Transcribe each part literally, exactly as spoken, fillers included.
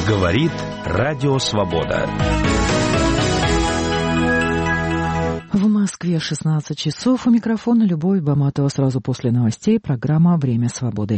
Говорит Радио Свобода. В Москве шестнадцать часов. У микрофона Любовь Баматова. Сразу после новостей программа «Время свободы».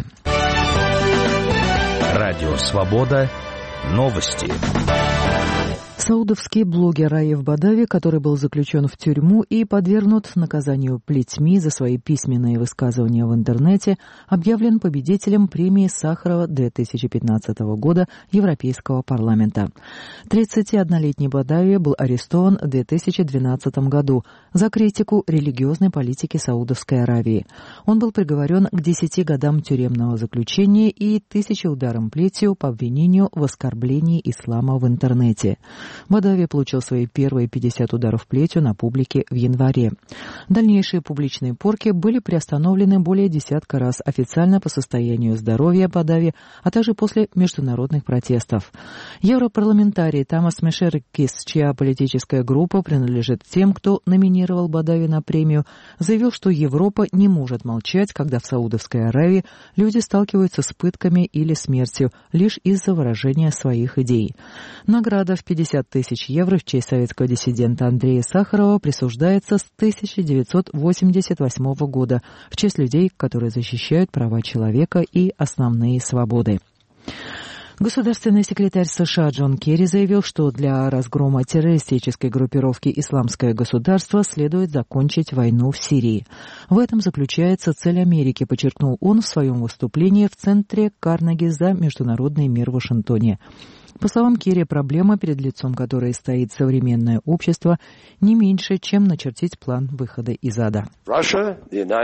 Радио Свобода. Новости. Саудовский блогер Раиф Бадави, который был заключен в тюрьму и подвергнут наказанию плетьми за свои письменные высказывания в интернете, объявлен победителем премии Сахарова две тысячи пятнадцатого года Европейского парламента. тридцатиоднолетний Бадави был арестован в две тысячи двенадцатом году за критику религиозной политики Саудовской Аравии. Он был приговорен к десяти годам тюремного заключения и тысяче ударом плетью по обвинению в оскорблении ислама в интернете. Бадави получил свои первые пятьдесят ударов плетью на публике в январе. Дальнейшие публичные порки были приостановлены более десятка раз официально по состоянию здоровья Бадави, а также после международных протестов. Европарламентарий Тамас Мешеркис, чья политическая группа принадлежит тем, кто номинировал Бадави на премию, заявил, что Европа не может молчать, когда в Саудовской Аравии люди сталкиваются с пытками или смертью лишь из-за выражения своих идей. Награда в пятьдесят тысяч евро в честь советского диссидента Андрея Сахарова присуждается с тысяча девятьсот восемьдесят восьмого года в честь людей, которые защищают права человека и основные свободы. Государственный секретарь США Джон Керри заявил, что для разгрома террористической группировки «Исламское государство» следует закончить войну в Сирии. В этом заключается цель Америки, подчеркнул он в своем выступлении в центре Карнеги за международный мир в Вашингтоне. По словам Керри, проблема, перед лицом которой стоит современное общество, не меньше, чем начертить план выхода из ада. Россия,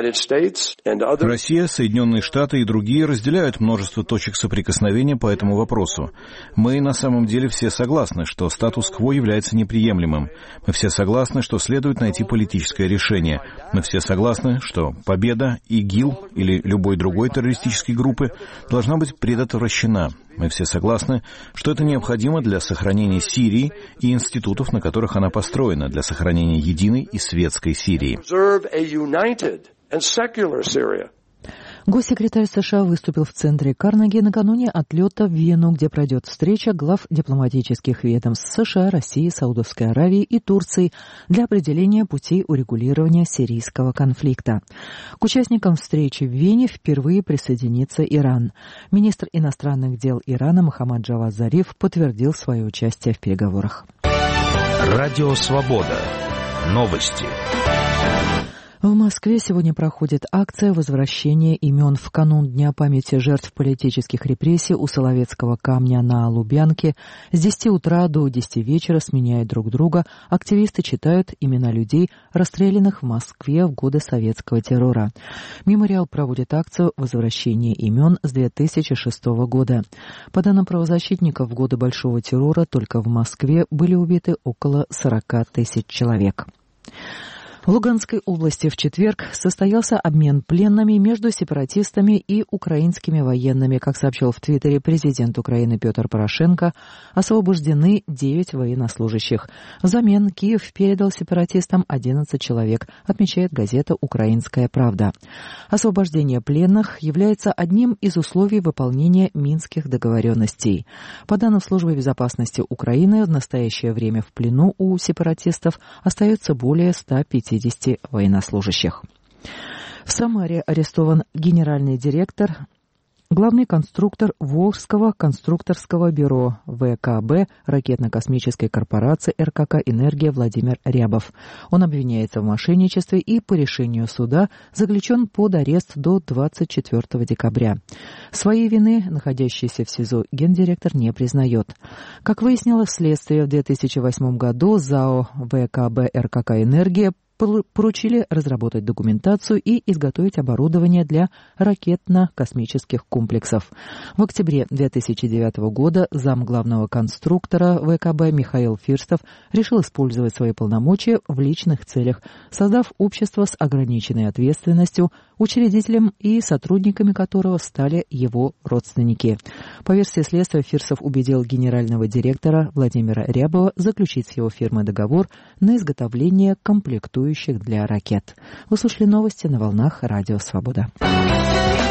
Соединенные Штаты и другие разделяют множество точек соприкосновения по этому вопросу. Мы на самом деле все согласны, что статус-кво является неприемлемым. Мы все согласны, что следует найти политическое решение. Мы все согласны, что победа ИГИЛ или любой другой террористической группы должна быть предотвращена. Мы все согласны, что это необходимо для сохранения Сирии и институтов, на которых она построена, для сохранения единой и светской Сирии. Госсекретарь США выступил в центре Карнеги накануне отлета в Вену, где пройдет встреча глав дипломатических ведомств США, России, Саудовской Аравии и Турции для определения путей урегулирования сирийского конфликта. К участникам встречи в Вене впервые присоединится Иран. Министр иностранных дел Ирана Мохаммад Джавад Зариф подтвердил свое участие в переговорах. Радио Свобода. Новости. В Москве сегодня проходит акция возвращения имен в канун Дня памяти жертв политических репрессий у Соловецкого камня на Лубянке. С десяти утра до десяти вечера, сменяя друг друга, активисты читают имена людей, расстрелянных в Москве в годы советского террора. Мемориал проводит акцию возвращения имен с две тысячи шестого года. По данным правозащитников, в годы Большого террора только в Москве были убиты около сорока тысяч человек. В Луганской области в четверг состоялся обмен пленными между сепаратистами и украинскими военными. Как сообщил в Твиттере президент Украины Петр Порошенко, освобождены девять военнослужащих. Взамен Киев передал сепаратистам одиннадцать человек, отмечает газета «Украинская правда». Освобождение пленных является одним из условий выполнения Минских договоренностей. По данным Службы безопасности Украины, в настоящее время в плену у сепаратистов остается более ста пятидесяти военнослужащих. В Самаре арестован генеральный директор, главный конструктор Волжского конструкторского бюро ВКБ ракетно-космической корпорации РКК «Энергия» Владимир Рябов. Он обвиняется в мошенничестве и по решению суда заключен под арест до двадцать четвёртого декабря. Своей вины находящийся в СИЗО гендиректор не признает. Как выяснилось следствие, в две тысячи восьмом году ЗАО ВКБ РКК «Энергия» поручили разработать документацию и изготовить оборудование для ракетно-космических комплексов. В октябре две тысячи девятого года зам главного конструктора ВКБ Михаил Фирстов решил использовать свои полномочия в личных целях, создав общество с ограниченной ответственностью, учредителем и сотрудниками которого стали его родственники. По версии следствия, Фирстов убедил генерального директора Владимира Рябова заключить с его фирмой договор на изготовление комплектующих для ракет. Вы слушали новости на волнах Радио Свобода.